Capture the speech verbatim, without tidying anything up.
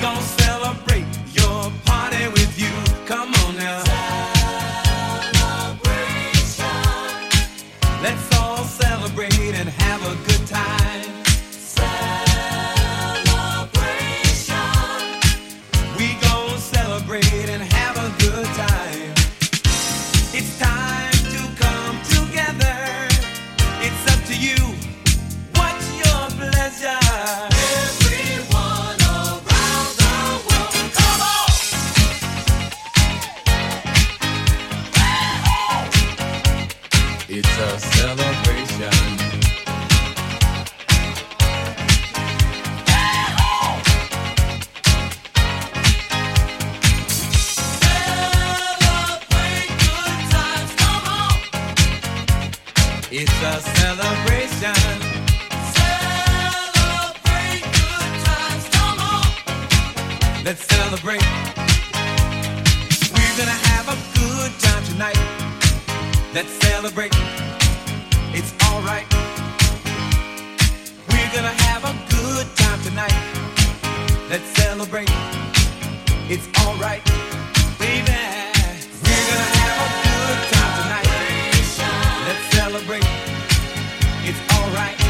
gonna celebrate your party with you. Come on now. Celebration. Let's all celebrate and have a good time. Celebration. We gonna celebrate and have a good time. It's time to come together. It's up to you. What's your pleasure? Everyone around the world, come on! It's a celebration. Celebrate good times, come on! It's a celebration. Celebrate good times, come on! Let's celebrate. We're gonna have a good time tonight. Let's celebrate. It's alright. We're gonna have a good time tonight. Let's celebrate. It's alright, baby. We're gonna have a good time tonight. Let's celebrate. It's alright.